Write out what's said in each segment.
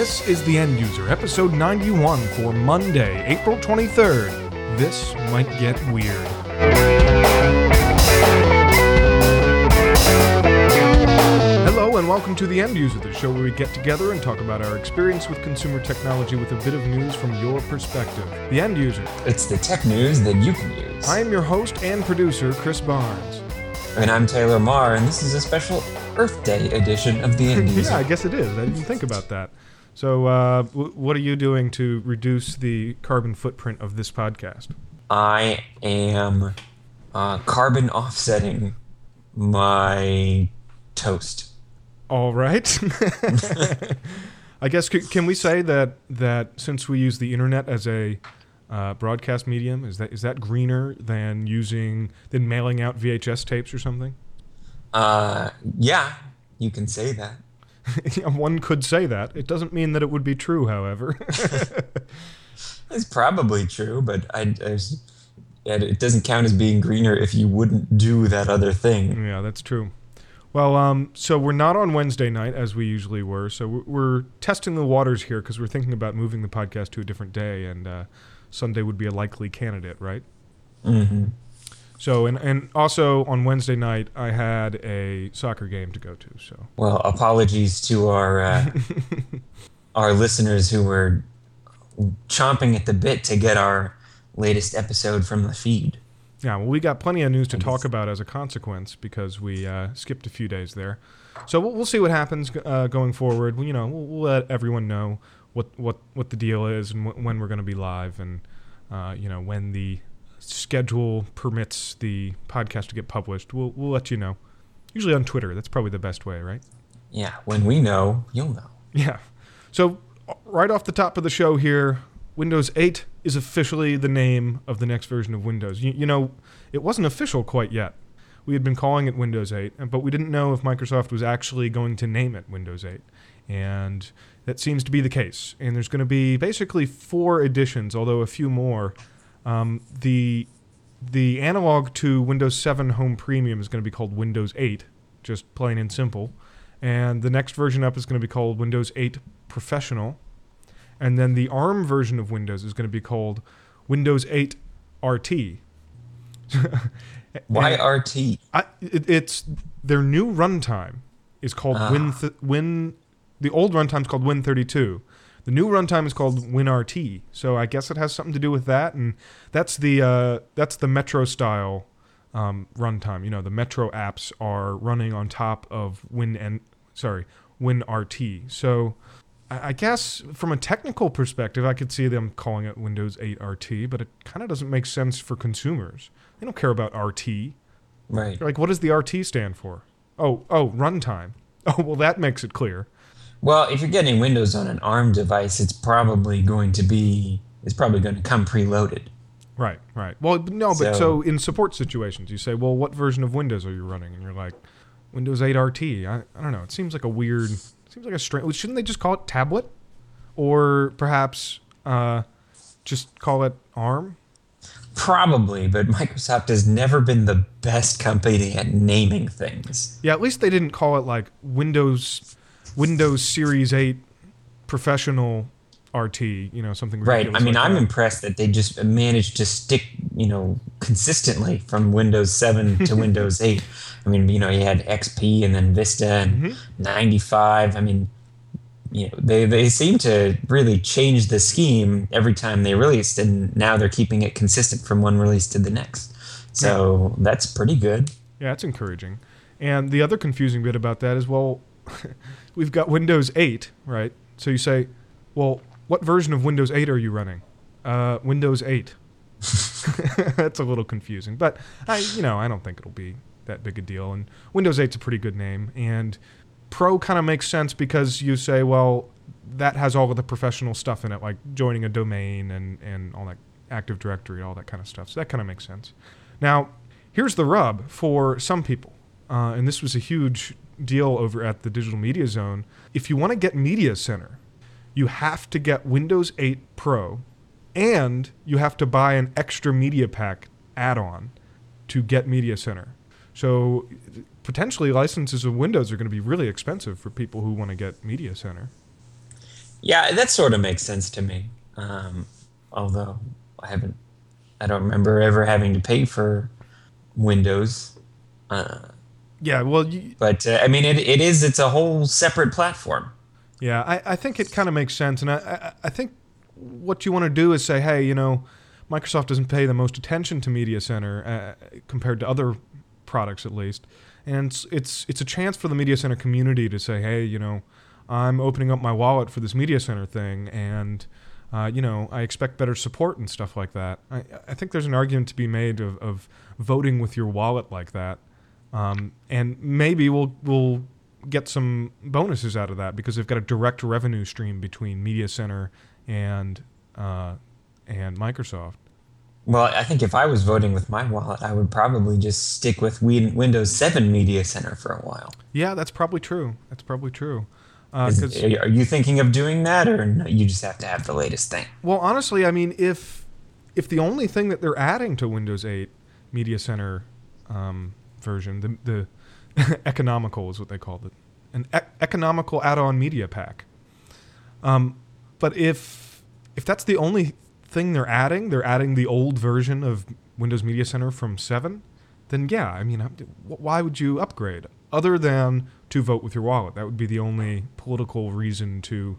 This is The End User, episode 91 for Monday, April 23rd. This might get weird. Hello and welcome to The End User, the show where we get together and talk about our experience with consumer technology with a bit of news from your perspective. The End User. It's the tech news that you can use. I am your host and producer, Chris Barnes. And I'm Taylor Marr, and this is a special Earth Day edition of The End User. Yeah, I guess it is. I didn't think about that. So what are you doing to reduce the carbon footprint of this podcast? I am carbon offsetting my toast. All right. I guess, can we say that since we use the internet as a broadcast medium, is that greener than mailing out VHS tapes or something? Yeah, you can say that. One could say that. It doesn't mean that it would be true, however. It's probably true, but it doesn't count as being greener if you wouldn't do that other thing. Yeah, that's true. Well, so we're not on Wednesday night as we usually were, so we're testing the waters here because we're thinking about moving the podcast to a different day, and Sunday would be a likely candidate, right? Mm-hmm. So, and also on Wednesday night, I had a soccer game to go to. So, well, apologies to our our listeners who were chomping at the bit to get our latest episode from the feed. Yeah, well, we got plenty of news to talk about as a consequence because we skipped a few days there. So we'll see what happens going forward. We'll let everyone know what the deal is and when we're going to be live, and when the schedule permits the podcast to get published. We'll let you know. Usually on Twitter. That's probably the best way, right? Yeah, when we know, you'll know. Yeah. So right off the top of the show here, Windows 8 is officially the name of the next version of Windows. It wasn't official quite yet. We had been calling it Windows 8, but we didn't know if Microsoft was actually going to name it Windows 8. And that seems to be the case. And there's going to be basically 4 editions, although a few more. The analog to Windows 7 Home Premium is going to be called Windows 8, just plain and simple. And the next version up is going to be called Windows 8 Professional. And then the ARM version of Windows is going to be called Windows 8 RT. Why RT? It's their new runtime is called the old runtime is called Win32. The new runtime is called WinRT. So I guess it has something to do with that, and that's the Metro style runtime. The Metro apps are running on top of WinRT. So I guess from a technical perspective, I could see them calling it Windows 8 RT, but it kind of doesn't make sense for consumers. They don't care about RT. Right. Like, what does the RT stand for? Oh, runtime. Oh, well, that makes it clear. Well, if you're getting Windows on an ARM device, it's probably going to come preloaded. Right. Well, no, but so in support situations, you say, well, what version of Windows are you running? And you're like, Windows 8 RT. I don't know. It seems like a strange. Shouldn't they just call it tablet? Or perhaps just call it ARM? Probably, but Microsoft has never been the best company at naming things. Yeah, at least they didn't call it like Windows Series 8 Professional RT, something ridiculous. Right. I mean, like I'm that. impressed that they just managed to stick, consistently from Windows 7 to Windows 8. I mean, you had XP and then Vista and 95. I mean, they seem to really change the scheme every time they released, and now they're keeping it consistent from one release to the next. So that's pretty good. Yeah, it's encouraging. And the other confusing bit about that is, well, we've got Windows 8, right? So you say, well, what version of Windows 8 are you running? Windows 8. That's a little confusing, but I don't think it'll be that big a deal. And Windows 8's a pretty good name, and Pro kind of makes sense because you say, well, that has all of the professional stuff in it, like joining a domain and all that Active Directory, all that kind of stuff. So that kind of makes sense. Now, here's the rub for some people, and this was a huge deal over at the Digital Media Zone. If you want to get Media Center, you have to get Windows 8 Pro, and you have to buy an extra Media Pack add-on to get Media Center. So potentially licenses of Windows are going to be really expensive for people who want to get Media Center. Yeah, that sort of makes sense to me. Although I don't remember ever having to pay for Windows. Yeah, well, But I mean, it's a whole separate platform. yeah, I think it kind of makes sense, and I think what you want to do is say, hey, Microsoft doesn't pay the most attention to Media Center compared to other products, at least, and it's a chance for the Media Center community to say, hey, I'm opening up my wallet for this Media Center thing, and I expect better support and stuff like that. I think there's an argument to be made of voting with your wallet like that, and maybe we'll get some bonuses out of that because they've got a direct revenue stream between Media Center and Microsoft. Well, I think if I was voting with my wallet, I would probably just stick with Windows 7 Media Center for a while. Yeah, that's probably true. That's probably true. Are you thinking of doing that, or no, you just have to have the latest thing? Well, honestly, I mean, if the only thing that they're adding to Windows 8 Media Center version, the economical is what they called it, an economical add-on media pack. But if that's the only thing they're adding the old version of Windows Media Center from 7, then yeah, I mean, why would you upgrade other than to vote with your wallet? That would be the only political reason to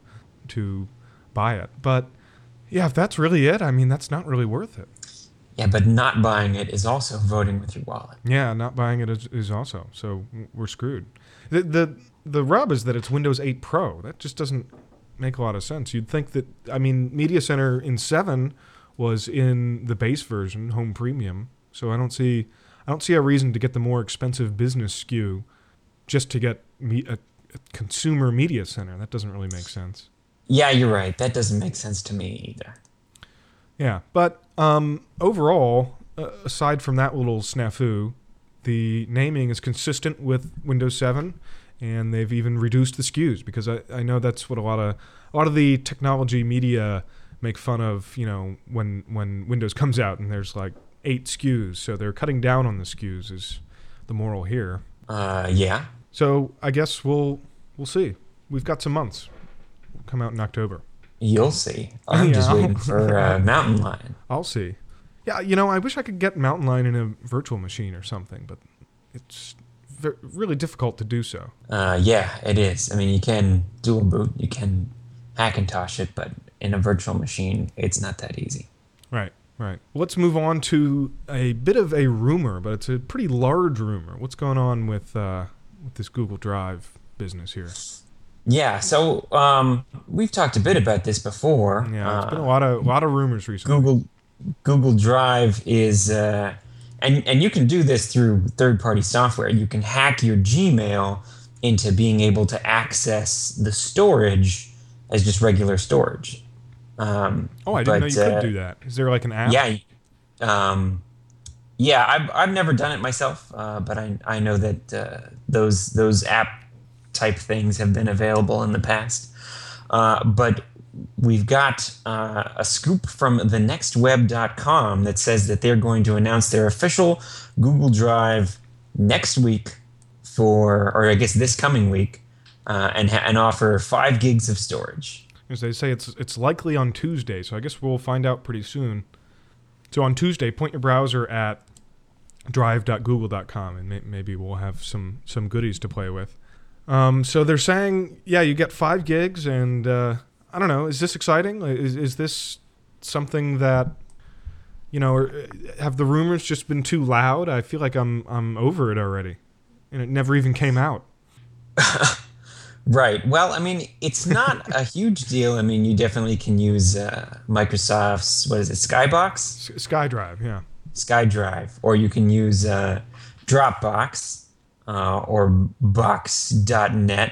buy it. But yeah, if that's really it, I mean, that's not really worth it. Yeah, but not buying it is also voting with your wallet. Yeah, not buying it is also. So we're screwed. The rub is that it's Windows 8 Pro. That just doesn't make a lot of sense. You'd think that, I mean, Media Center in 7 was in the base version, Home Premium. So I don't see a reason to get the more expensive business SKU just to get a consumer Media Center. That doesn't really make sense. Yeah, you're right. That doesn't make sense to me either. Yeah, but overall, aside from that little snafu, the naming is consistent with Windows 7, and they've even reduced the SKUs because I know that's what a lot of the technology media make fun of. When Windows comes out and there's like 8 SKUs, so they're cutting down on the SKUs is the moral here. Yeah. So I guess we'll see. We've got some months. We'll come out in October. You'll see. I'm just waiting for Mountain Lion. I'll see. Yeah, I wish I could get Mountain Lion in a virtual machine or something, but it's really difficult to do so. Yeah, it is. I mean, you can dual boot, you can Hackintosh it, but in a virtual machine, it's not that easy. Right. Let's move on to a bit of a rumor, but it's a pretty large rumor. What's going on with this Google Drive business here? Yeah, so we've talked a bit about this before. Yeah, it's been a lot of rumors recently. Google Drive is, and you can do this through third-party software. You can hack your Gmail into being able to access the storage as just regular storage. I didn't know you could do that. Is there like an app? Yeah. Yeah, I've never done it myself, but I know that those app type things have been available in the past. But we've got a scoop from thenextweb.com that says that they're going to announce their official Google Drive next week or I guess this coming week, and offer 5 gigs of storage. As they say, it's likely on Tuesday, so I guess we'll find out pretty soon. So on Tuesday, point your browser at drive.google.com, and maybe we'll have some goodies to play with. So they're saying, yeah, you get 5 gigs, and I don't know, is this exciting? Is this something that, or have the rumors just been too loud? I feel like I'm over it already, and it never even came out. Right. Well, I mean, it's not a huge deal. I mean, you definitely can use Microsoft's, what is it, Skybox? SkyDrive, yeah. SkyDrive. Or you can use Dropbox or Box.net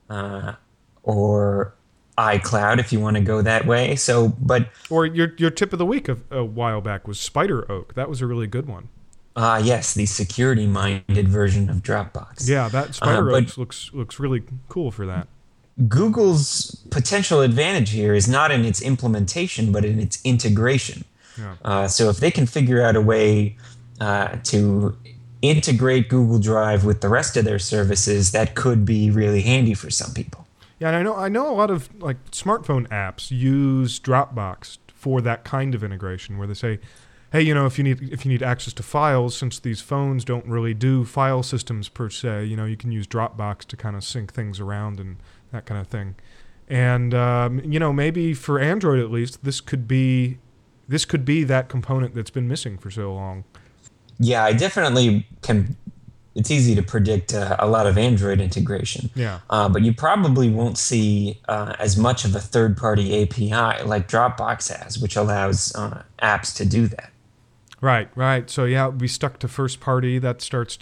or iCloud if you want to go that way. Or your tip of the week a while back was Spider Oak. That was a really good one. Yes, the security-minded version of Dropbox. Yeah, that Spider Oak looks really cool for that. Google's potential advantage here is not in its implementation, but in its integration. Yeah. So if they can figure out a way to integrate Google Drive with the rest of their services, that could be really handy for some people. Yeah, and I know a lot of like smartphone apps use Dropbox for that kind of integration, where they say, hey, if you need access to files, since these phones don't really do file systems per se, you can use Dropbox to kind of sync things around and that kind of thing. And maybe for Android at least, this could be that component that's been missing for so long. Yeah, I definitely can. It's easy to predict a lot of Android integration. Yeah. But you probably won't see as much of a third-party API like Dropbox has, which allows apps to do that. Right. So yeah, we stuck to first party. That starts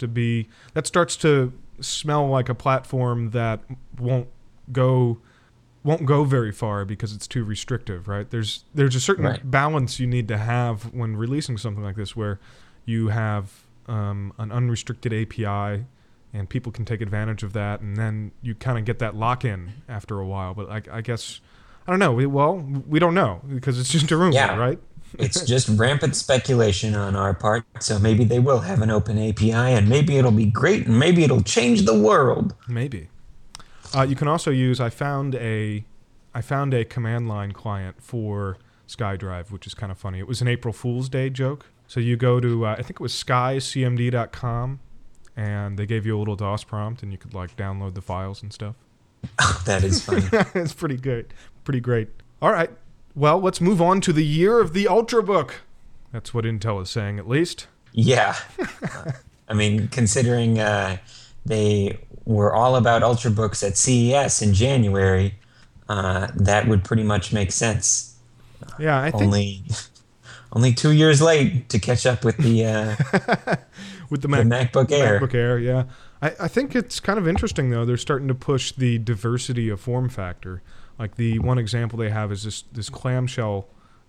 to smell like a platform that won't go very far because it's too restrictive, right? There's a certain balance you need to have when releasing something like this, where you have an unrestricted API and people can take advantage of that, and then you kind of get that lock-in after a while. But I guess I don't know. We don't know because it's just a rumor, right? It's just rampant speculation on our part. So maybe they will have an open API, and maybe it'll be great, and maybe it'll change the world. Maybe. You can also use. I found a command line client for SkyDrive, which is kind of funny. It was an April Fool's Day joke. So you go to I think it was skycmd.com, and they gave you a little DOS prompt, and you could like download the files and stuff. Oh, that is funny. It's pretty good, pretty great. All right, well, let's move on to the year of the Ultrabook. That's what Intel is saying, at least. Yeah, I mean, considering they were all about Ultrabooks at CES in January, that would pretty much make sense. Yeah, I think only 2 years late to catch up with the with the MacBook Air. MacBook Air, yeah. I think it's kind of interesting though. They're starting to push the diversity of form factor. Like the one example they have is this clamshell,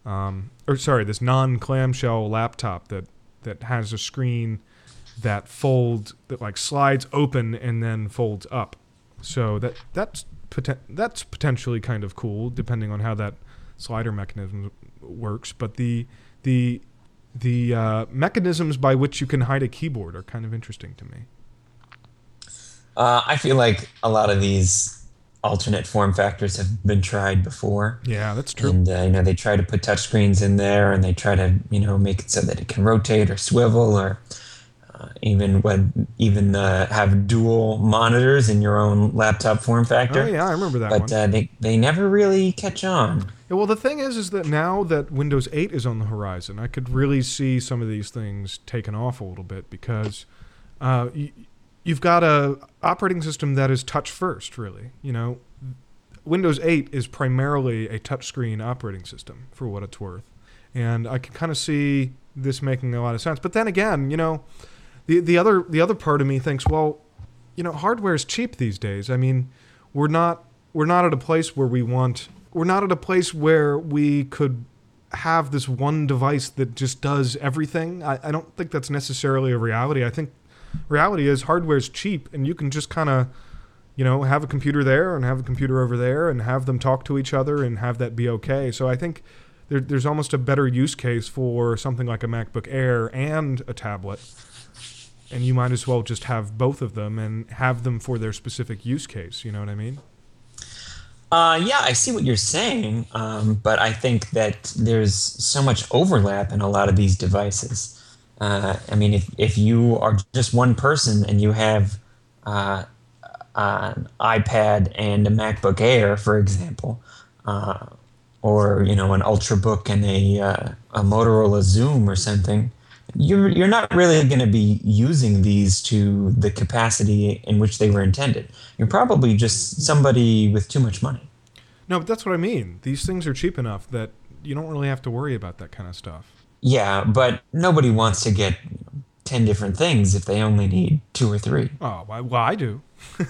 this non-clamshell laptop that has a screen that like slides open and then folds up. So that's potentially kind of cool, depending on how that slider mechanism works. But the mechanisms by which you can hide a keyboard are kind of interesting to me. I feel like a lot of these alternate form factors have been tried before. Yeah, that's true. And they try to put touchscreens in there, and they try to make it so that it can rotate or swivel, or even have dual monitors in your own laptop form factor. Oh yeah, I remember that one. But they never really catch on. Yeah, well, the thing is that now that Windows 8 is on the horizon, I could really see some of these things taken off a little bit, because you've got a operating system that is touch first, really. Windows 8 is primarily a touchscreen operating system, for what it's worth. And I can kind of see this making a lot of sense. But then again, the other part of me thinks, well, hardware is cheap these days. I mean, we're not at a place where we're not at a place where we could have this one device that just does everything. I don't think that's necessarily a reality. I think reality is hardware is cheap, and you can just kind of, have a computer there and have a computer over there and have them talk to each other and have that be okay. So I think there's almost a better use case for something like a MacBook Air and a tablet. And you might as well just have both of them and have them for their specific use case. You know what I mean? Yeah, I see what you're saying, but I think that there's so much overlap in a lot of these devices. I mean, if you are just one person and you have an iPad and a MacBook Air, for example, or an Ultrabook and a Motorola Zoom or something, you're not really going to be using these to the capacity in which they were intended. You're probably just somebody with too much money. No, but that's what I mean. These things are cheap enough that you don't really have to worry about that kind of stuff. Yeah, but nobody wants to get 10 different things if they only need 2 or 3. Oh, well, I do.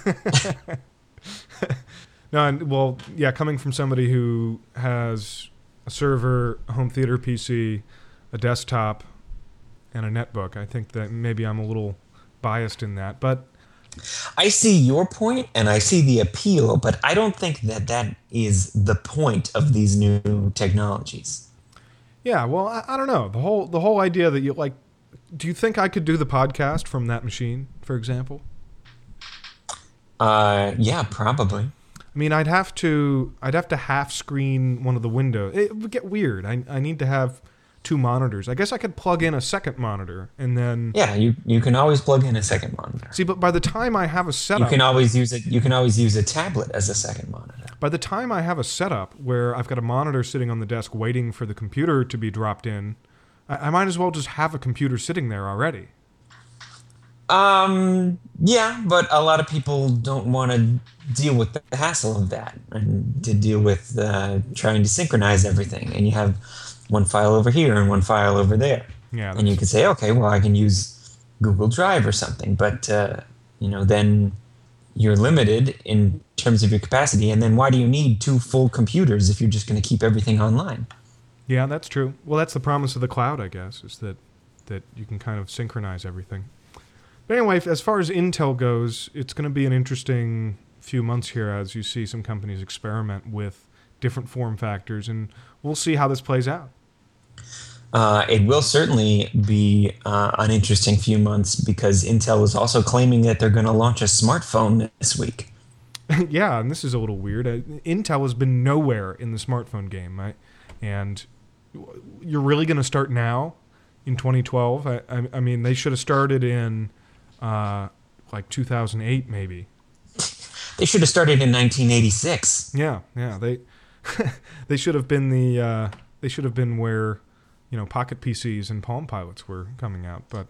No, coming from somebody who has a server, a home theater PC, a desktop, and a netbook, I think that maybe I'm a little biased in that. But I see your point and I see the appeal, but I don't think that is the point of these new technologies. Yeah, well, I don't know. The whole idea that do you think I could do the podcast from that machine, for example? Yeah, probably. I mean, I'd have to half screen one of the windows. It would get weird. I need to have two monitors. I guess I could plug in a second monitor and then Yeah, you can always plug in a second monitor. see. But by the time I have a You setup, can always use it. You can always use a tablet as a second monitor. by the time I have a setup where I've got a monitor sitting on the desk waiting for the computer to be dropped in, I might as well just have a computer sitting there already. Yeah, but a lot of people don't want to deal with the hassle of that and to deal with trying to synchronize everything. And you have one file over here and one file over there. Yeah, And you can say, okay, well, I can use Google Drive or something. But, then you're limited in terms of your capacity. And then why do you need two full computers if you're just going to keep everything online? yeah, that's true. Well, that's the promise of the cloud, I guess, is that you can kind of synchronize everything. But anyway, as far as Intel goes, it's going to be an interesting few months here as you see some companies experiment with different form factors, and we'll see how this plays out. It will certainly be an interesting few months because Intel is also claiming that they're going to launch a smartphone this week. Yeah, and this is a little weird. Intel has been nowhere in the smartphone game, right? And you're really going to start now in 2012? I mean, they should have started in like 2008 maybe. They should have started in 1986. Yeah, they they should have been they should have been where Pocket PCs and Palm Pilots were coming out. But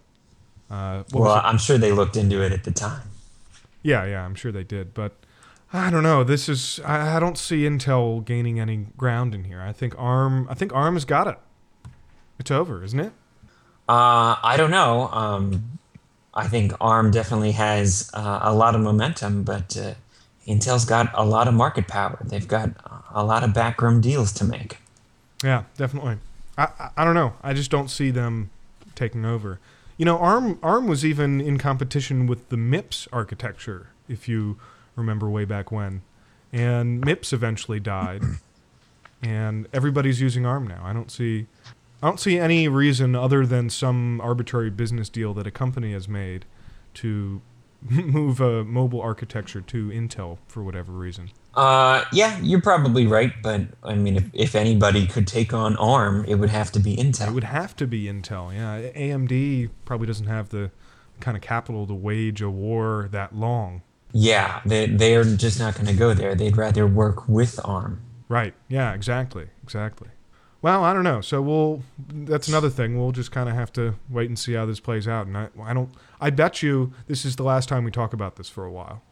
I'm sure they looked into it at the time. Yeah, I'm sure they did. But I don't know. I don't see Intel gaining any ground in here. I think ARM has got it. It's over, isn't it? I don't know. I think ARM definitely has a lot of momentum, but Intel's got a lot of market power. They've got a lot of backroom deals to make. Yeah, definitely. I don't know. I just don't see them taking over. ARM was even in competition with the MIPS architecture, if you remember way back when. And MIPS eventually died, and everybody's using ARM now. I don't see any reason other than some arbitrary business deal that a company has made to move a mobile architecture to Intel for whatever reason. Yeah, you're probably right, but I mean, if anybody could take on ARM, it would have to be Intel. It would have to be Intel, yeah. AMD probably doesn't have the kind of capital to wage a war that long. Yeah, they're just not going to go there. They'd rather work with ARM. Right, yeah, exactly. Well, I don't know. So that's another thing. We'll just kind of have to wait and see how this plays out. And I bet you this is the last time we talk about this for a while.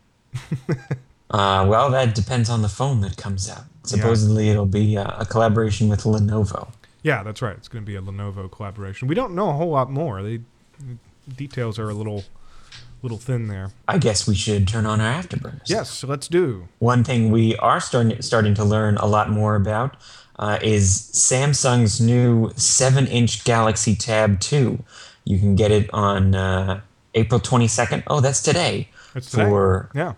Well, that depends on the phone that comes out. Supposedly it'll be a collaboration with Lenovo. Yeah, that's right. It's going to be a Lenovo collaboration. We don't know a whole lot more. The details are a little thin there. I guess we should turn on our afterburners. Yes, so let's do. One thing we are starting to learn a lot more about is Samsung's new 7-inch Galaxy Tab 2. You can get it on April 22nd. Oh, that's today. That's today. For yeah.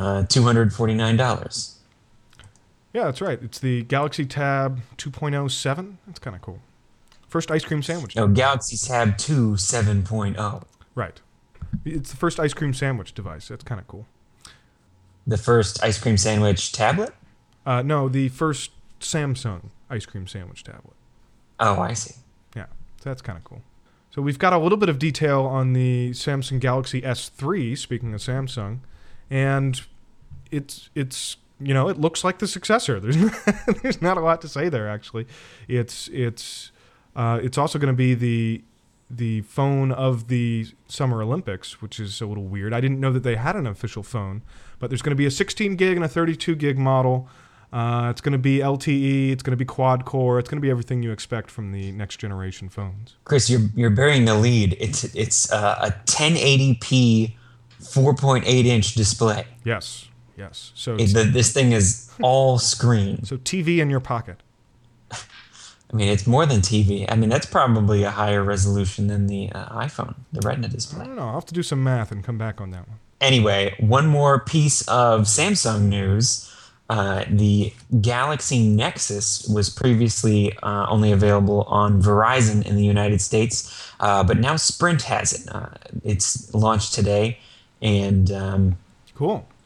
$249. Yeah, that's right. It's the Galaxy Tab 2.07. That's kind of cool. First ice cream sandwich. No, Galaxy Tab 2 7.0. Right. It's the first ice cream sandwich device. That's kind of cool. The first ice cream sandwich tablet? No, the first Samsung ice cream sandwich tablet. Oh, I see. Yeah, so that's kind of cool. So we've got a little bit of detail on the Samsung Galaxy S3, speaking of Samsung, and it's it looks like the successor. There's not a lot to say there, actually. It's also going to be the phone of the Summer Olympics, which is a little weird. I didn't know that they had an official phone, but there's going to be a 16 gig and a 32 gig model. It's going to be LTE. It's going to be quad core. It's going to be everything you expect from the next generation phones. Chris, you're burying the lead. It's a 1080p 4.8-inch display. Yes. So this thing is all screen. So TV in your pocket. I mean, it's more than TV. I mean, that's probably a higher resolution than the iPhone, the Retina display. I don't know. I'll have to do some math and come back on that one. Anyway, one more piece of Samsung news. The Galaxy Nexus was previously only available on Verizon in the United States, but now Sprint has it. It's launched today, and cool.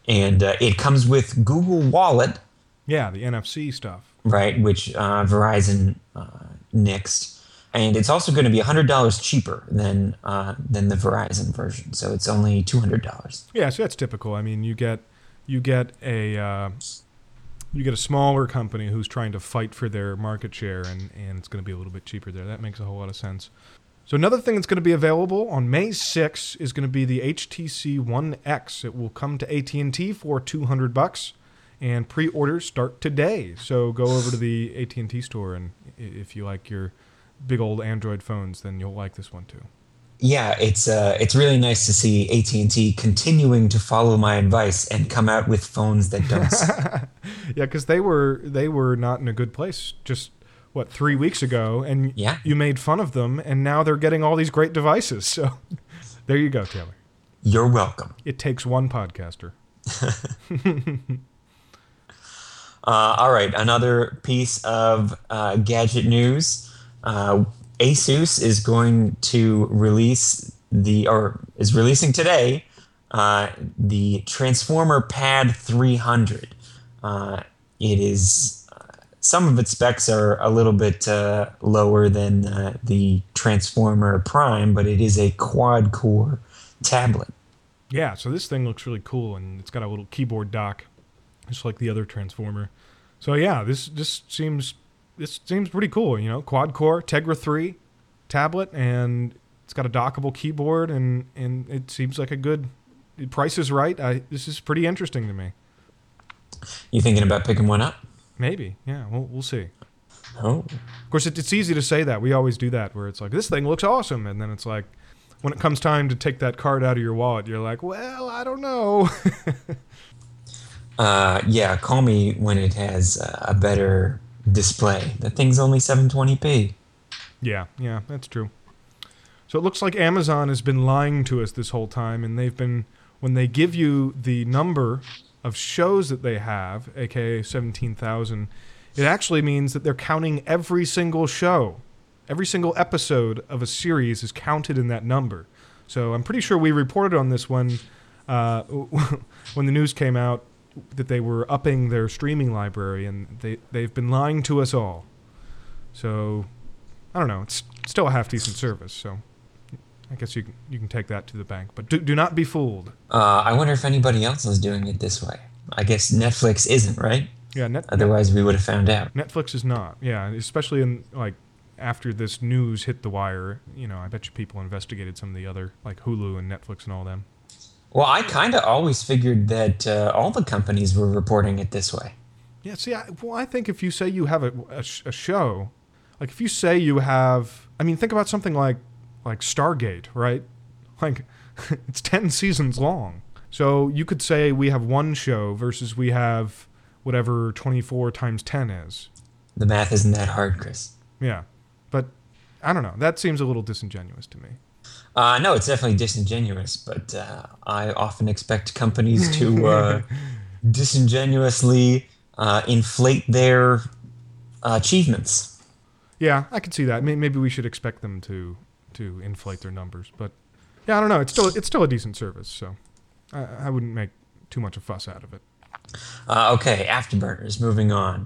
And it comes with Google Wallet, Yeah, the NFC stuff. right, which Verizon nixed. And it's also going to be $100 cheaper than the Verizon version. So it's only $200. Yeah, so that's typical. I mean, you get a smaller company who's trying to fight for their market share, and it's going to be a little bit cheaper there. That makes a whole lot of sense. So another thing that's going to be available on May 6th is going to be the HTC One X. It will come to AT&T for $200, and pre-orders start today. So go over to the AT&T store, and if you like your big old Android phones, then you'll like this one too. Yeah, it's really nice to see AT&T continuing to follow my advice and come out with phones that don't suck. Yeah, because they were not in a good place just 3 weeks ago, and Yeah. you made fun of them, and now they're getting all these great devices. So there you go, Taylor. You're welcome. It takes one podcaster. All right, another piece of gadget news. Asus is going to is releasing today the Transformer Pad 300. It is some of its specs are a little bit lower than the Transformer Prime, but it is a quad-core tablet. Yeah, so this thing looks really cool, and it's got a little keyboard dock, just like the other Transformer. So yeah, this seems pretty cool. You know, quad core Tegra 3 tablet, and it's got a dockable keyboard, and it seems like a good. The price is right. This is pretty interesting to me. You thinking about picking one up? Maybe, yeah. We'll see. Oh. Of course, it's easy to say that. We always do that, where it's like, this thing looks awesome, and then it's like, when it comes time to take that card out of your wallet, you're like, well, I don't know. Yeah, call me when it has a better display. That thing's only 720p. Yeah, that's true. So it looks like Amazon has been lying to us this whole time, and when they give you the number of shows that they have, aka 17,000, it actually means that they're counting every single show. Every single episode of a series is counted in that number. So I'm pretty sure we reported on this when the news came out that they were upping their streaming library, and they've been lying to us all. So I don't know. It's still a half-decent service, so I guess you can take that to the bank. But do not be fooled. I wonder if anybody else is doing it this way. I guess Netflix isn't, right? Yeah, Otherwise, we would have found out. Netflix is not. Yeah, especially in after this news hit the wire. You know, I bet you people investigated some of the other like Hulu and Netflix and all them. Well, I kind of always figured that all the companies were reporting it this way. Yeah, see, I think if you say you have a show, like if you say you have, I mean, think about something like Stargate, right? Like, it's 10 seasons long. So you could say we have one show versus we have whatever 24 times 10 is. The math isn't that hard, Chris. Yeah. But I don't know. That seems a little disingenuous to me. No, it's definitely disingenuous, but I often expect companies to disingenuously inflate their achievements. Yeah, I could see that. Maybe we should expect them to inflate their numbers, but yeah, I don't know. It's still a decent service, so I wouldn't make too much a fuss out of it. Okay, Afterburners. Moving on.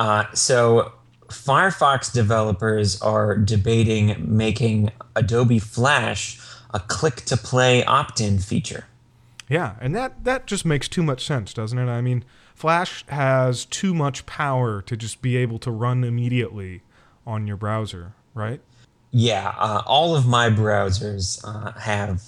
So Firefox developers are debating making Adobe Flash a click-to-play opt-in feature. Yeah, and that just makes too much sense, doesn't it? I mean, Flash has too much power to just be able to run immediately on your browser, right? Yeah, all of my browsers have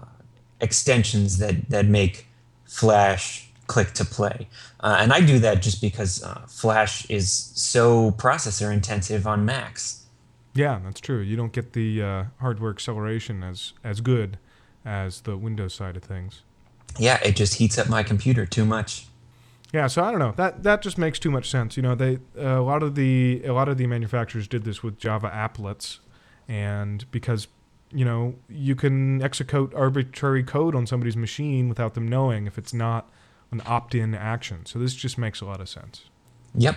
extensions that make Flash click-to-play. And I do that just because Flash is so processor intensive on Macs. Yeah, that's true. You don't get the hardware acceleration as good as the Windows side of things. Yeah, it just heats up my computer too much. Yeah, so I don't know. That just makes too much sense. You know, a lot of the manufacturers did this with Java applets, and because you know you can execute arbitrary code on somebody's machine without them knowing if it's not an opt-in action. So this just makes a lot of sense. Yep.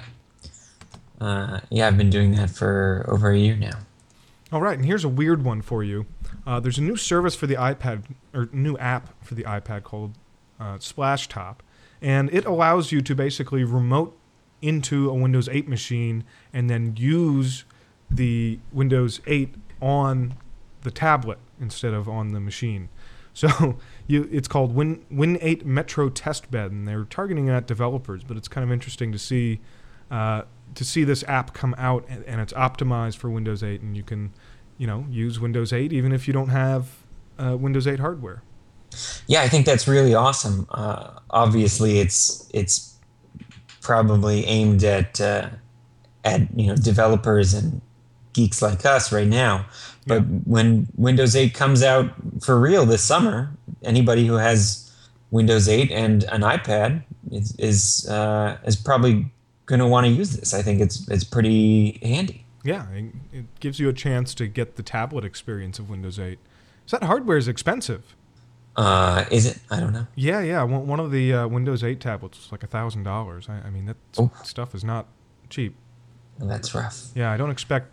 Yeah, I've been doing that for over a year now. All right, and here's a weird one for you. There's a new service for the iPad, or new app for the iPad called splash top, and it allows you to basically remote into a Windows 8 machine and then use the Windows 8 on the tablet instead of on the machine. So it's called Win 8 Metro Test Bed, and they're targeting at developers. But it's kind of interesting to see this app come out, and it's optimized for Windows 8, and you can, use Windows 8 even if you don't have Windows 8 hardware. Yeah, I think that's really awesome. Obviously, it's probably aimed at developers and geeks like us right now. But when Windows 8 comes out for real this summer, anybody who has Windows 8 and an iPad is probably going to want to use this. I think it's pretty handy. Yeah, it gives you a chance to get the tablet experience of Windows 8. So that hardware is expensive. Is it? I don't know. Yeah. One of the Windows 8 tablets was like $1,000. I mean, that stuff is not cheap. Well, that's rough. Yeah, I don't expect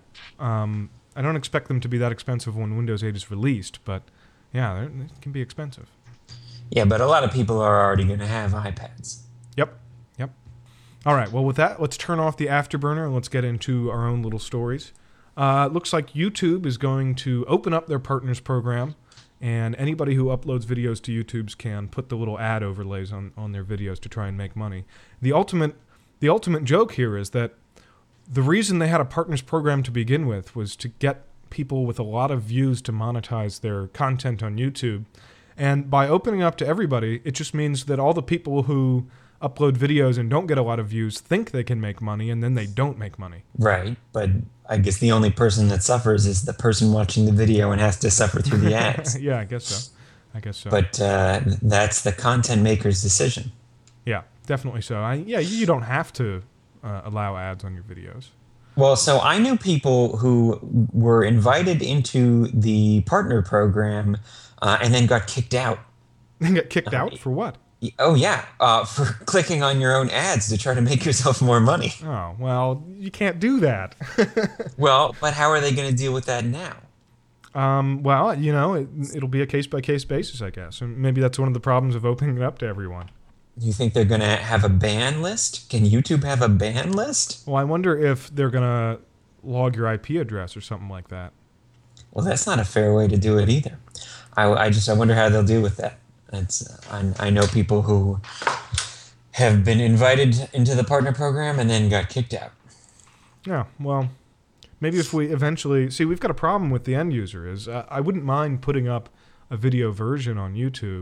them to be that expensive when Windows 8 is released, but yeah, it can be expensive. Yeah, but a lot of people are already going to have iPads. Yep. All right, well, with that, let's turn off the Afterburner and let's get into our own little stories. It looks like YouTube is going to open up their partners program, and anybody who uploads videos to YouTube can put the little ad overlays on their videos to try and make money. The ultimate joke here is that the reason they had a partners program to begin with was to get people with a lot of views to monetize their content on YouTube. And by opening up to everybody, it just means that all the people who upload videos and don't get a lot of views think they can make money, and then they don't make money. Right, but I guess the only person that suffers is the person watching the video and has to suffer through the ads. Yeah, I guess so. But that's the content maker's decision. Yeah, definitely so. You don't have to allow ads on your videos. Well, so I knew people who were invited into the partner program and then got kicked out. They got kicked out for what? Oh, yeah, for clicking on your own ads to try to make yourself more money. Oh, well, you can't do that. Well, but how are they going to deal with that now? Well, it'll be a case-by-case basis, I guess. And maybe that's one of the problems of opening it up to everyone. You think they're going to have a ban list? Can YouTube have a ban list? Well, I wonder if they're going to log your IP address or something like that. Well, that's not a fair way to do it either. I wonder how they'll deal with that. I know people who have been invited into the partner program and then got kicked out. Yeah, well, maybe if we eventually... See, we've got a problem with the end user. I wouldn't mind putting up a video version on YouTube,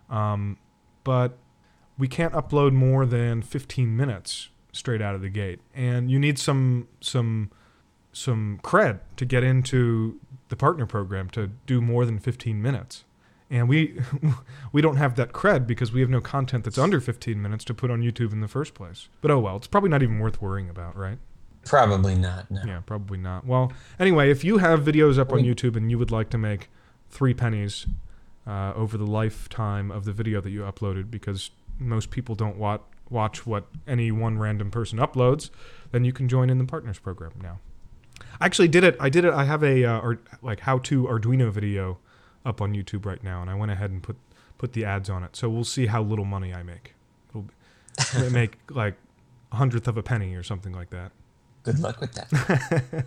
but we can't upload more than 15 minutes straight out of the gate. And you need some cred to get into the partner program to do more than 15 minutes. And we don't have that cred because we have no content that's under 15 minutes to put on YouTube in the first place. But oh well, it's probably not even worth worrying about, right? Probably not, no. Yeah, probably not. Well, anyway, if you have videos up on YouTube and you would like to make 3 pennies over the lifetime of the video that you uploaded, because most people don't watch what any one random person uploads, then you can join in the partners program now. I actually did it. I have a how-to Arduino video up on YouTube right now, and I went ahead and put the ads on it. So we'll see how little money I make. It'll make like 1/100 of a penny or something like that. Good luck with that.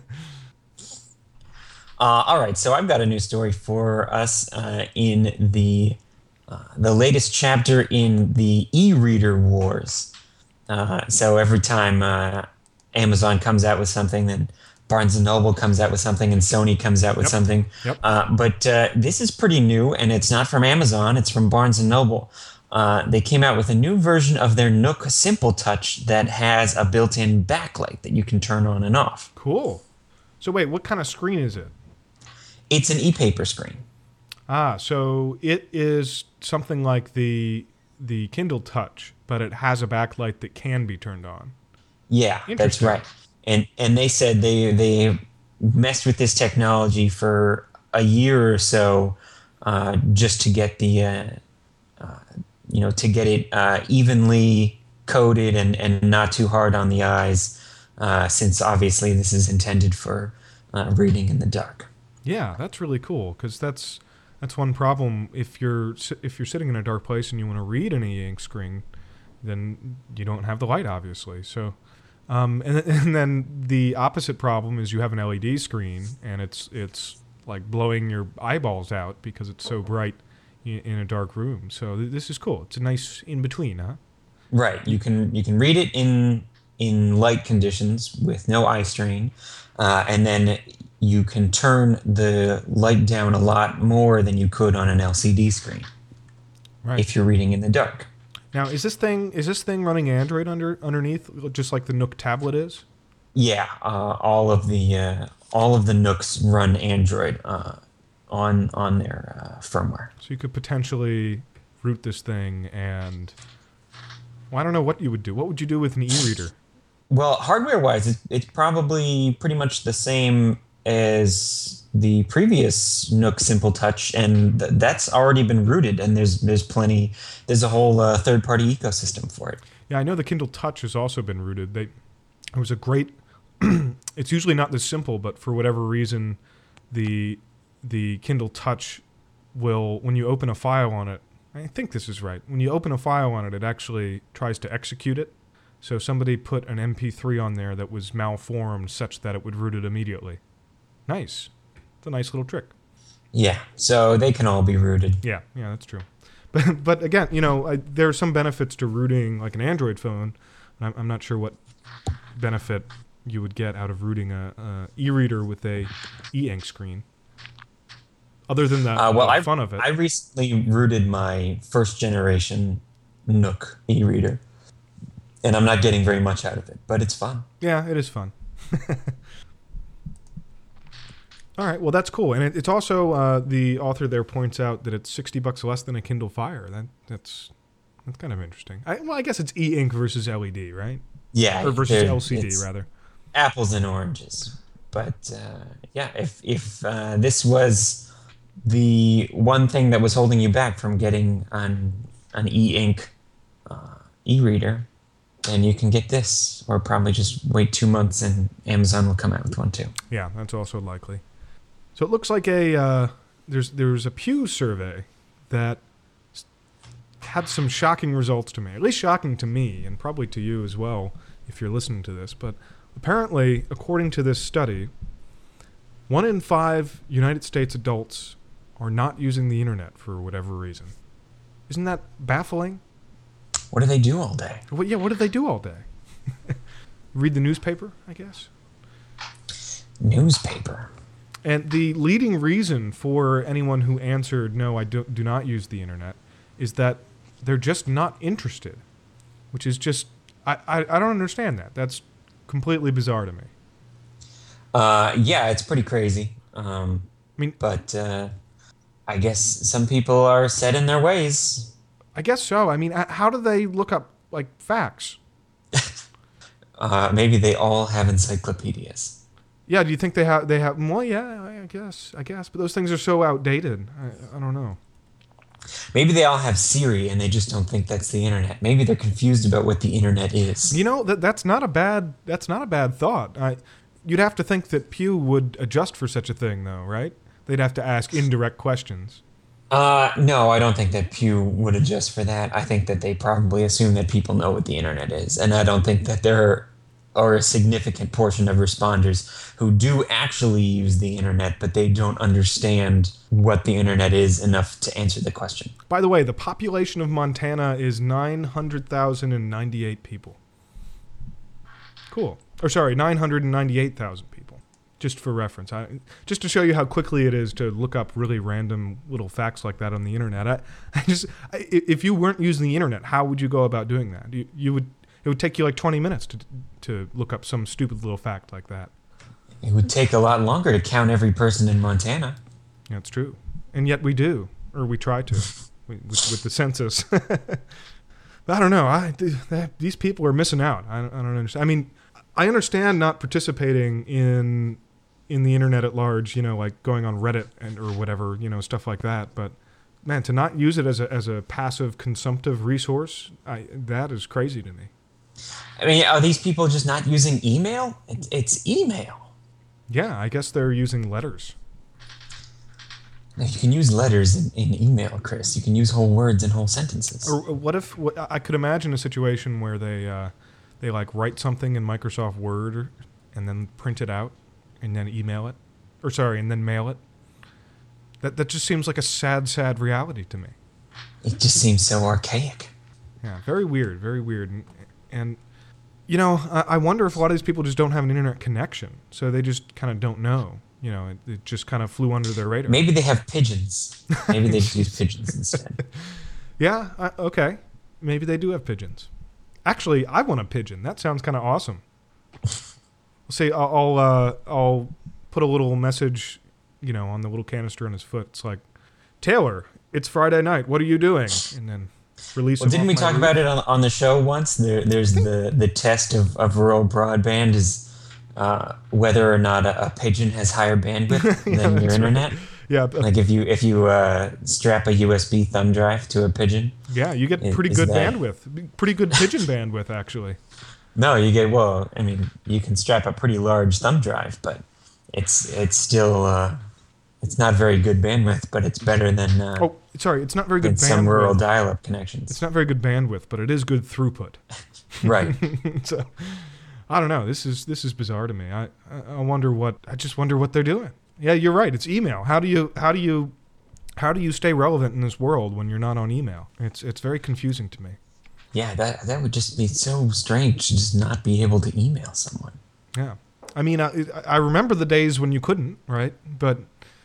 All right, so I've got a new story for us in the latest chapter in the e-reader wars. So every time Amazon comes out with something, then Barnes & Noble comes out with something, and Sony comes out with something. Yep. But this is pretty new, and it's not from Amazon. It's from Barnes & Noble. They came out with a new version of their Nook Simple Touch that has a built-in backlight that you can turn on and off. Cool. So wait, what kind of screen is it? It's an e-paper screen. So it is something like the Kindle Touch, but it has a backlight that can be turned on. Yeah, that's right. And they said they messed with this technology for a year or so just to get the to get it evenly coated and not too hard on the eyes, since obviously this is intended for reading in the dark. Yeah, that's really cool because that's That's one problem. If you're sitting in a dark place and you want to read an e-ink screen, then you don't have the light, obviously. So, and then the opposite problem is you have an LED screen and it's like blowing your eyeballs out because it's so bright in a dark room. So this is cool. It's a nice in between, huh? Right. You can read it in light conditions with no eye strain, and then you can turn the light down a lot more than you could on an LCD screen. Right. If you're reading in the dark. Now, is this thing running Android underneath, just like the Nook tablet is? Yeah, all of the Nooks run Android on their firmware. So you could potentially root this thing, and well, I don't know what you would do. What would you do with an e-reader? Well, hardware-wise, it's probably pretty much the same as the previous Nook Simple Touch, and that's already been rooted, and there's a whole third-party ecosystem for it. Yeah, I know the Kindle Touch has also been rooted. It was a great. It's usually not this simple, but for whatever reason, the Kindle Touch will, when you open a file on it, I think this is right. When you open a file on it, it actually tries to execute it. So somebody put an MP3 on there that was malformed such that it would root it immediately. Nice. It's a nice little trick. Yeah, so they can all be rooted. Yeah, that's true. But again, there are some benefits to rooting like an Android phone. I'm not sure what benefit you would get out of rooting a e-reader with a e-ink screen. Other than the fun of it. I recently rooted my first generation Nook e-reader. And I'm not getting very much out of it, but it's fun. Yeah, it is fun. All right, well, that's cool. And it's also, the author there points out that it's $60 less than a Kindle Fire. That's kind of interesting. I guess it's e-ink versus LED, right? Yeah. Or versus LCD, rather. Apples and oranges. But, if this was the one thing that was holding you back from getting an e-ink e-reader, then you can get this, or probably just wait 2 months and Amazon will come out with one too. Yeah, that's also likely. So it looks like there's a Pew survey that had some shocking results to me, at least shocking to me, and probably to you as well if you're listening to this. But apparently, according to this study, 1 in 5 United States adults are not using the internet for whatever reason. Isn't that baffling? What do they do all day? Well, yeah, what do they do all day? Read the newspaper, I guess. Newspaper. And the leading reason for anyone who answered, no, I do not use the internet, is that they're just not interested, which is just, I don't understand that. That's completely bizarre to me. Yeah, it's pretty crazy. But I guess some people are set in their ways. I guess so. I mean, how do they look up, like, facts? Maybe they all have encyclopedias. Yeah, do you think they have? Well, yeah, I guess. But those things are so outdated. I don't know. Maybe they all have Siri and they just don't think that's the internet. Maybe they're confused about what the internet is. That's not a bad thought. You'd have to think that Pew would adjust for such a thing, though, right? They'd have to ask indirect questions. No, I don't think that Pew would adjust for that. I think that they probably assume that people know what the internet is. And I don't think that there are a significant portion of responders who do actually use the internet, but they don't understand what the internet is enough to answer the question. By the way, the population of Montana is 900,098 people. Cool. Or sorry, 998,000 people. Just for reference, just to show you how quickly it is to look up really random little facts like that on the internet. If you weren't using the internet, how would you go about doing that? It would take you like 20 minutes to look up some stupid little fact like that. It would take a lot longer to count every person in Montana. That's true, and yet we do, or we try to, with the census. But I don't know. These people are missing out. I don't understand. I mean, I understand not participating in the internet at large, like going on Reddit or whatever, stuff like that. But man, to not use it as a passive consumptive resource, that is crazy to me. I mean, are these people just not using email? It's email. Yeah, I guess they're using letters. You can use letters in email, Chris. You can use whole words and whole sentences. Or what if I could imagine a situation where they like write something in Microsoft Word and then print it out and then email it, or sorry, and then mail it. That just seems like a sad reality to me. It just seems so archaic. Yeah, very weird, and you know, I wonder if a lot of these people just don't have an internet connection, so they just kind of don't know. You know, it just kind of flew under their radar. Maybe they have pigeons. Maybe they use pigeons instead. Yeah, okay. Maybe they do have pigeons. Actually, I want a pigeon. That sounds kind of awesome. See, I'll put a little message, you know, on the little canister on his foot. It's like, Taylor, it's Friday night. What are you doing? And then release. Well, didn't we talk about it on the show once? There's the test of rural broadband is whether or not a pigeon has higher bandwidth than your internet. Right. Yeah, like if you strap a USB thumb drive to a pigeon. Yeah, you get pretty good bandwidth. Pretty good pigeon bandwidth, actually. No, you get I mean, you can strap a pretty large thumb drive, but it's still it's not very good bandwidth, but it's better than it's not very good bandwidth. Some rural dial-up connections. It's not very good bandwidth, but it is good throughput. Right. So I don't know. This is bizarre to me. I just wonder what they're doing. Yeah, you're right. It's email. How do you stay relevant in this world when you're not on email? It's very confusing to me. Yeah, that would just be so strange to just not be able to email someone. Yeah, I mean, I remember the days when you couldn't, right? But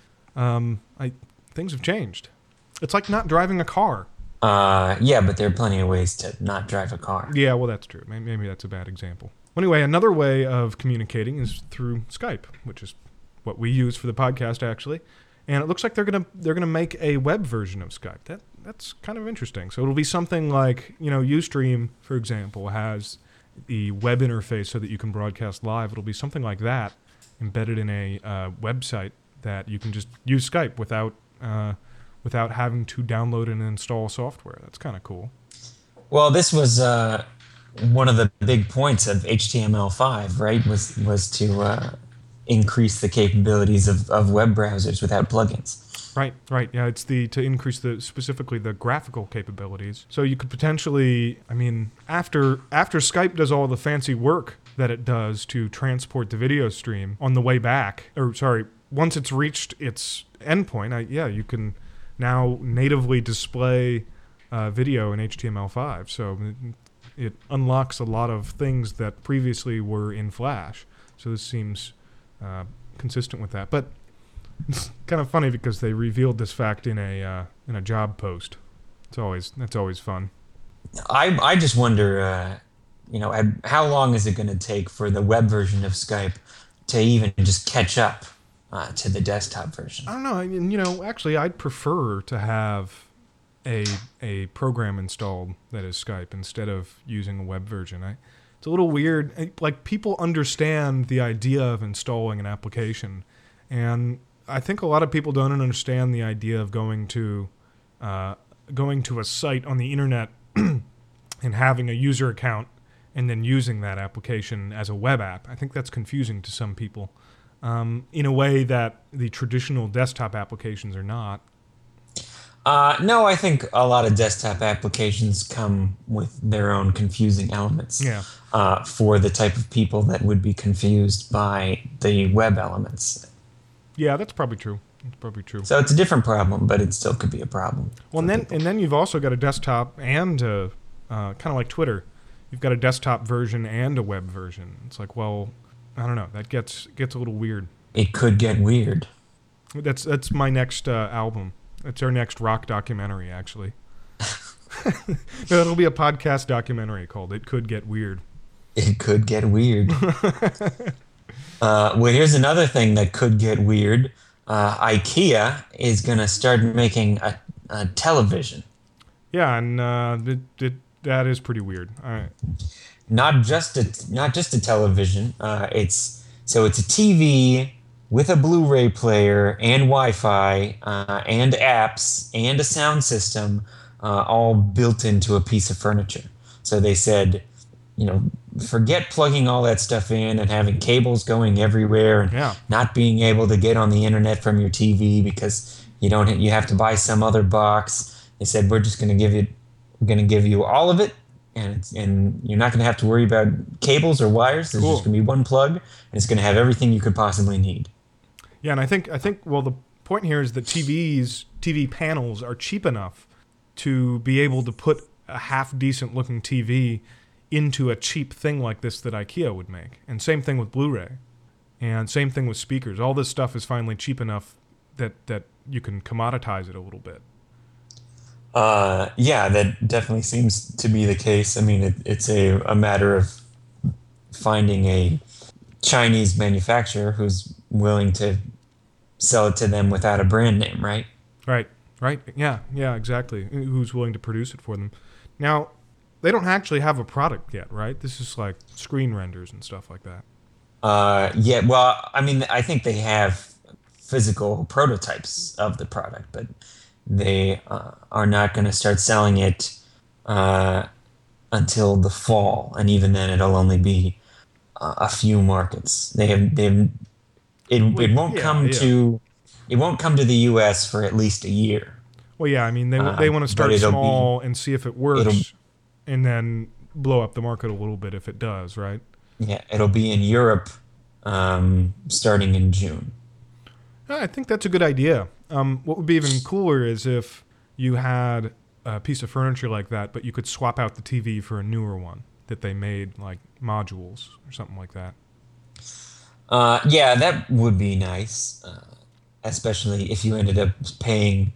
things have changed. It's like not driving a car. Yeah, but there are plenty of ways to not drive a car. Yeah, well, that's true. Maybe that's a bad example. Anyway, another way of communicating is through Skype, which is what we use for the podcast, actually. And it looks like they're gonna make a web version of Skype. That's kind of interesting. So it'll be something like, you know, Ustream, for example, has the web interface so that you can broadcast live. It'll be something like that embedded in a website that you can just use Skype without having to download and install software. That's kind of cool. Well, this was one of the big points of HTML5, right? Was to increase the capabilities of web browsers without plugins. Right. Yeah, it's to increase specifically the graphical capabilities. So you could potentially, I mean, after Skype does all the fancy work that it does to transport the video stream on the way back, once it's reached its endpoint, you can now natively display video in HTML5. So it unlocks a lot of things that previously were in Flash. So this seems consistent with that. But it's kind of funny because they revealed this fact in a job post. That's always fun. I just wonder, how long is it going to take for the web version of Skype to even just catch up to the desktop version? I don't know. I mean, actually, I'd prefer to have a program installed that is Skype instead of using a web version. It's a little weird. Like, people understand the idea of installing an application, and I think a lot of people don't understand the idea of going to a site on the internet and having a user account and then using that application as a web app. I think that's confusing to some people in a way that the traditional desktop applications are not. No, I think a lot of desktop applications come with their own confusing elements for the type of people that would be confused by the web elements. Yeah, that's probably true. So it's a different problem, but it still could be a problem. Well, and then you've also got a desktop and kind of like Twitter. You've got a desktop version and a web version. It's like, well, I don't know. That gets a little weird. It could get weird. That's my next album. It's our next rock documentary, actually. No, it'll be a podcast documentary called "It Could Get Weird." It could get weird. Well, here's another thing that could get weird. IKEA is going to start making a television. Yeah, and that is pretty weird. All right. Not just a television. It's a TV with a Blu-ray player and Wi-Fi and apps and a sound system, all built into a piece of furniture. So they said, forget plugging all that stuff in and having cables going everywhere and not being able to get on the internet from your TV because You have to buy some other box. They said we're just going to give you all of it, and you're not going to have to worry about cables or wires. There's just going to be one plug, and it's going to have everything you could possibly need. Yeah, and I think well, the point here is that TV panels are cheap enough to be able to put a half decent looking TV into a cheap thing like this that IKEA would make. And same thing with Blu-ray. And same thing with speakers. All this stuff is finally cheap enough that you can commoditize it a little bit. Yeah, that definitely seems to be the case. I mean, it's a matter of finding a Chinese manufacturer who's willing to sell it to them without a brand name, right? Right. Yeah, exactly. Who's willing to produce it for them. Now, they don't actually have a product yet, right? This is like screen renders and stuff like that. Yeah, well, I mean, I think they have physical prototypes of the product, but they are not going to start selling it until the fall, and even then, it'll only be a few markets. It won't come to the U.S. for at least a year. Well, yeah, I mean, they want to start small and see if it works, and then blow up the market a little bit if it does, right? Yeah, it'll be in Europe starting in June. I think that's a good idea. What would be even cooler is if you had a piece of furniture like that, but you could swap out the TV for a newer one that they made, like modules or something like that. Yeah, that would be nice, especially if you ended up paying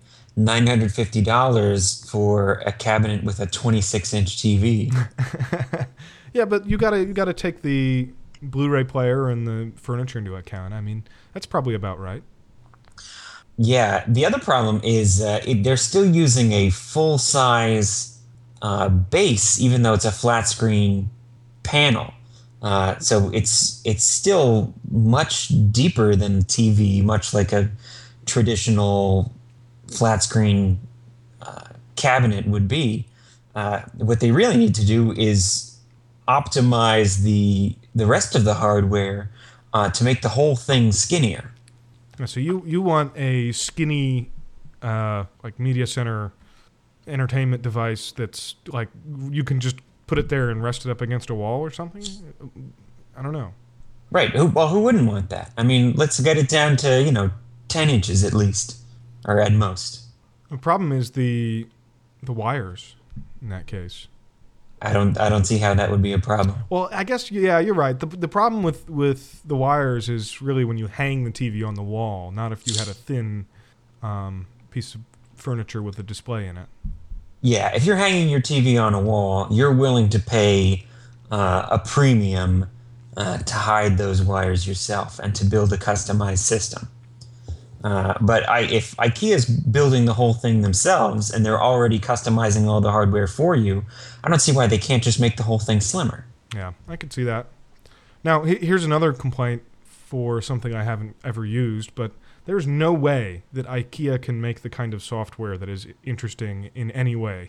$950 for a cabinet with a 26-inch TV. Yeah, but you gotta take the Blu-ray player and the furniture into account. I mean, that's probably about right. Yeah, the other problem is they're still using a full-size base, even though it's a flat screen panel. So it's still much deeper than TV, much like a traditional flat screen cabinet would be. What they really need to do is optimize the rest of the hardware to make the whole thing skinnier. So you want a skinny like media center entertainment device that's like you can just put it there and rest it up against a wall or something? I don't know. Right. Who wouldn't want that? I mean, let's get it down to 10 inches at least, or at most. The problem is the wires in that case. I don't see how that would be a problem. Well, I guess, yeah, you're right. The problem with the wires is really when you hang the TV on the wall, not if you had a thin piece of furniture with a display in it. Yeah, if you're hanging your TV on a wall, you're willing to pay a premium to hide those wires yourself and to build a customized system. But if IKEA's building the whole thing themselves and they're already customizing all the hardware for you, I don't see why they can't just make the whole thing slimmer. Yeah, I could see that. Now, here's another complaint for something I haven't ever used, but there's no way that IKEA can make the kind of software that is interesting in any way.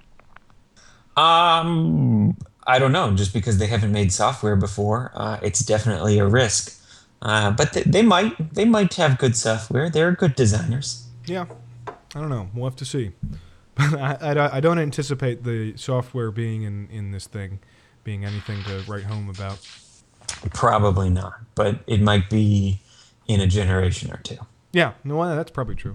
I don't know. Just because they haven't made software before, it's definitely a risk. But they might have good software. They're good designers. Yeah, I don't know. We'll have to see. But I don't anticipate the software being in this thing being anything to write home about. Probably not, but it might be in a generation or two. Yeah, no, that's probably true.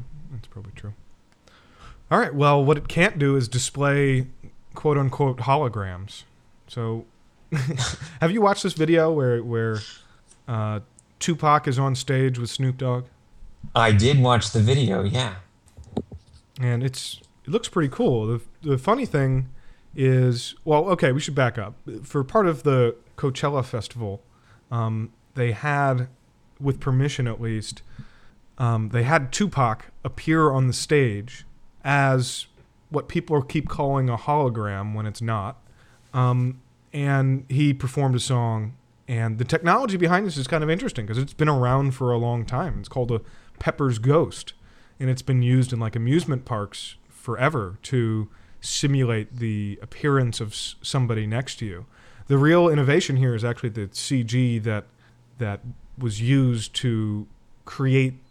All right, well, what it can't do is display quote-unquote holograms. So, have you watched this video where Tupac is on stage with Snoop Dogg? I did watch the video, yeah. And it looks pretty cool. The funny thing is, well, okay, we should back up. For part of the Coachella Festival, they had, with permission at least, they had Tupac appear on the stage as what people keep calling a hologram when it's not. And he performed a song. And the technology behind this is kind of interesting because it's been around for a long time. It's called a Pepper's Ghost. And it's been used in like amusement parks forever to simulate the appearance of somebody next to you. The real innovation here is actually the CG that was used to create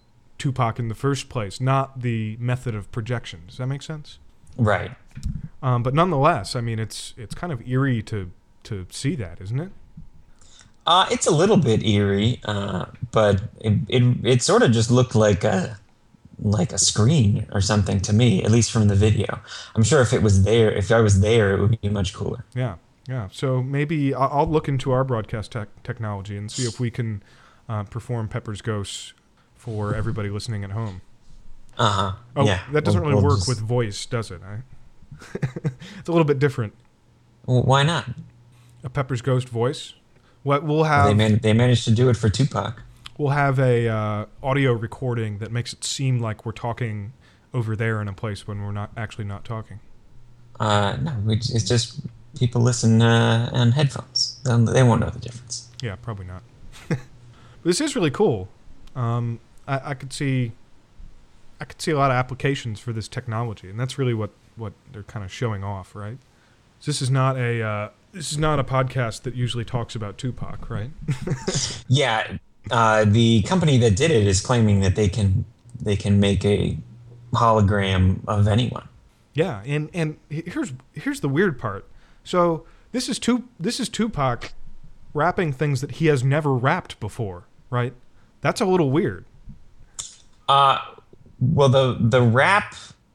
Tupac in the first place, not the method of projection. Does that make sense? Right. But nonetheless, I mean, it's kind of eerie to see that, isn't it? It's a little bit eerie, but it sort of just looked like a screen or something to me, at least from the video. I'm sure if I was there, it would be much cooler. Yeah, yeah. So maybe I'll look into our broadcast technology and see if we can perform Pepper's Ghosts for everybody listening at home. Oh, yeah. That doesn't really work with voice, does it? It's a little bit different. Well, why not? A Pepper's Ghost voice. What we'll have? They managed to do it for Tupac. We'll have a audio recording that makes it seem like we're talking over there in a place when we're not talking. No, it's just people listen on headphones. They won't know the difference. Yeah, probably not. This is really cool. I could see a lot of applications for this technology, and that's really what they're kind of showing off, right? So this is not a podcast that usually talks about Tupac, right? Yeah, the company that did it is claiming that they can make a hologram of anyone. Yeah, and here's the weird part. So this is Tupac rapping things that he has never rapped before, right? That's a little weird. Well, the rap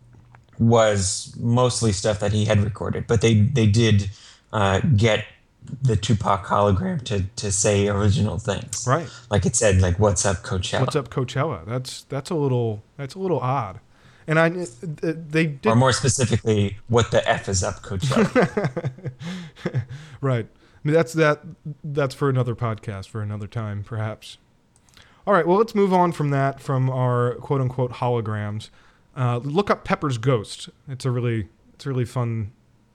was mostly stuff that he had recorded, but they did get the Tupac hologram to say original things. Right. Like it said, like, "What's up, Coachella?" What's up, Coachella? That's a little odd. And they did, or more specifically, "What the F is up, Coachella?" Right. I mean, that's for another podcast, for another time, perhaps. All right. Well, let's move on from our quote unquote holograms. Look up Pepper's Ghost. It's a really fun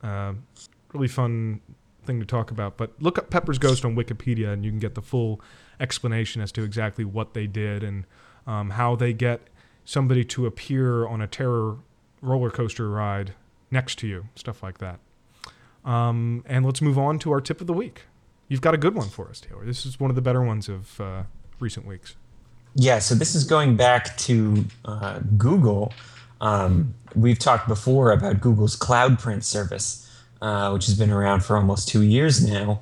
thing to talk about. But look up Pepper's Ghost on Wikipedia, and you can get the full explanation as to exactly what they did and how they get somebody to appear on a terror roller coaster ride next to you, stuff like that. And let's move on to our tip of the week. You've got a good one for us, Taylor. This is one of the better ones of recent weeks. Yeah, so this is going back to Google. We've talked before about Google's Cloud Print service, which has been around for almost 2 years now,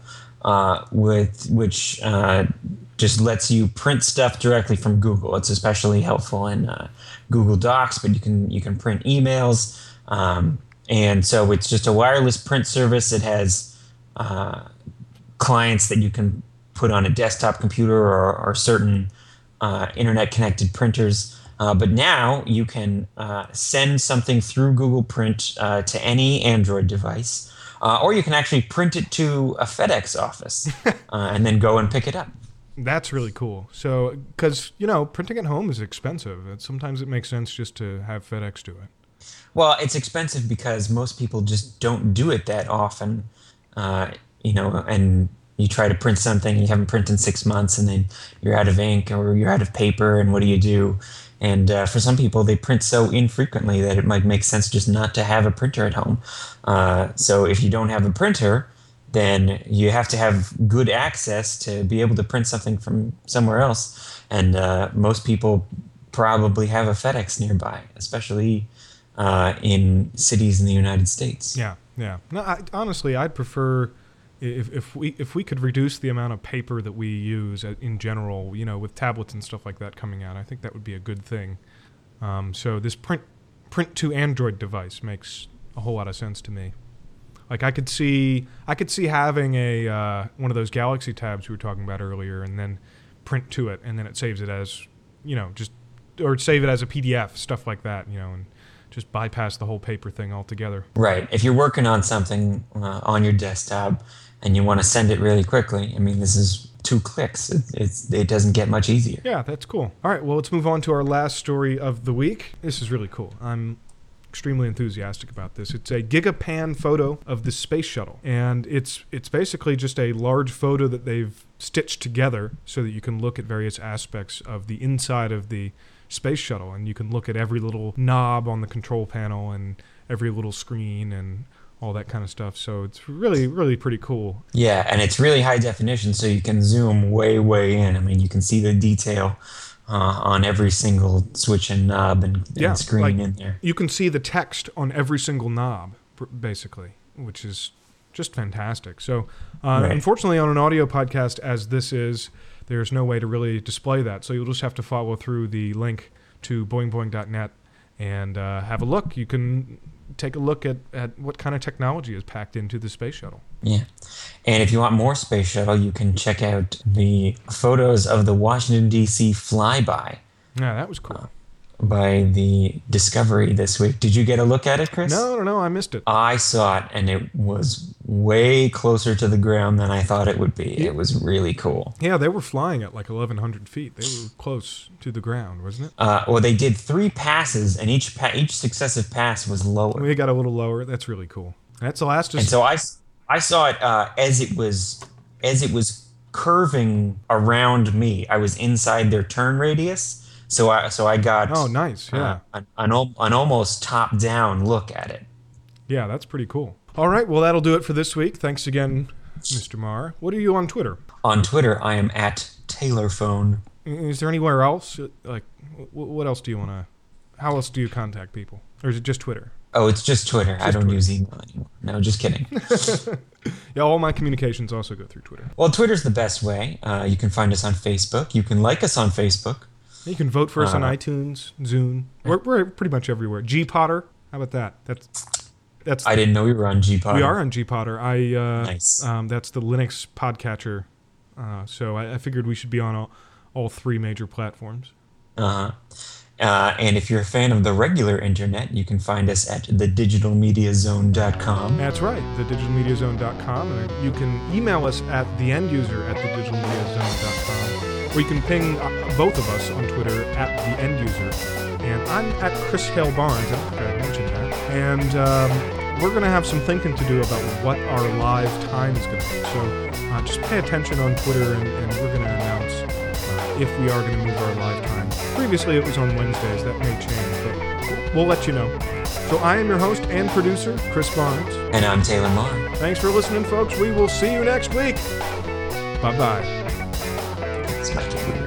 which just lets you print stuff directly from Google. It's especially helpful in Google Docs, but you can print emails. And so it's just a wireless print service. It has clients that you can put on a desktop computer or certain internet-connected printers. But now you can send something through Google Print to any Android device, or you can actually print it to a FedEx office and then go and pick it up. That's really cool. So, because, printing at home is expensive. Sometimes it makes sense just to have FedEx do it. Well, it's expensive because most people just don't do it that often, and you try to print something, you haven't printed in 6 months, and then you're out of ink or you're out of paper, and what do you do? And for some people, they print so infrequently that it might make sense just not to have a printer at home. So if you don't have a printer, then you have to have good access to be able to print something from somewhere else. And most people probably have a FedEx nearby, especially in cities in the United States. Yeah. No, honestly, I'd prefer if we could reduce the amount of paper that we use in general, with tablets and stuff like that coming out. I think that would be a good thing. So this print to Android device makes a whole lot of sense to me. Like I could see having a one of those Galaxy tabs we were talking about earlier, and then print to it, and then it saves it as or save it as a PDF, stuff like that, and just bypass the whole paper thing altogether. Right. If you're working on something on your desktop and you want to send it really quickly, I mean, this is 2 clicks. It doesn't get much easier. Yeah, that's cool. All right, well, let's move on to our last story of the week. This is really cool. I'm extremely enthusiastic about this. It's a GigaPan photo of the space shuttle, and it's basically just a large photo that they've stitched together so that you can look at various aspects of the inside of the space shuttle, and you can look at every little knob on the control panel and every little screen and all that kind of stuff. So it's really, really pretty cool. Yeah, and it's really high definition, so you can zoom way, way in. I mean, you can see the detail on every single switch and knob and screen in there. You can see the text on every single knob, basically, which is just fantastic. So, unfortunately, on an audio podcast as this is, there's no way to really display that. So you'll just have to follow through the link to boingboing.net and have a look. You can take a look at what kind of technology is packed into the space shuttle. Yeah. And if you want more space shuttle, you can check out the photos of the Washington, D.C. flyby. Yeah, that was cool. By the Discovery this week. Did you get a look at it, Chris? No, I missed it. I saw it, and it was way closer to the ground than I thought it would be. It was really cool. Yeah, they were flying at like 1,100 feet. They were close to the ground, wasn't it? Well, they did 3 passes, and each successive pass was lower. We got a little lower. That's really cool. That's the last. And so I saw it as it was curving around me. I was inside their turn radius. So I got nice, yeah, an almost top down look at it. Yeah, that's pretty cool. All right, well that'll do it for this week. Thanks again, Mr. Marr. What are you on Twitter? On Twitter, I am at TaylorPhone. Is there anywhere else? Like, what else do you want to? How else do you contact people, or is it just Twitter? Oh, it's just Twitter. I don't use email anymore. No, just kidding. Yeah, all my communications also go through Twitter. Well, Twitter's the best way. You can find us on Facebook. You can like us on Facebook. You can vote for us on iTunes, Zune. We're pretty much everywhere. G-Potter, how about that? That's. I didn't know we were on G-Potter. We are on G-Potter. Nice. That's the Linux podcatcher. So I figured we should be on all 3 major platforms. And if you're a fan of the regular internet, you can find us at thedigitalmediazone.com. That's right, thedigitalmediazone.com. And you can email us at theenduser@thedigitalmediazone.com. Or you can ping both of us on Twitter at @theenduser. And I'm at Chris Hale Barnes. I think I mentioned that. And we're going to have some thinking to do about what our live time is going to be. So just pay attention on Twitter, and we're going to announce if we are going to move our live time. Previously, it was on Wednesdays. That may change, but we'll let you know. So I am your host and producer, Chris Barnes. And I'm Taylor Marr. Thanks for listening, folks. We will see you next week. Bye-bye. It's my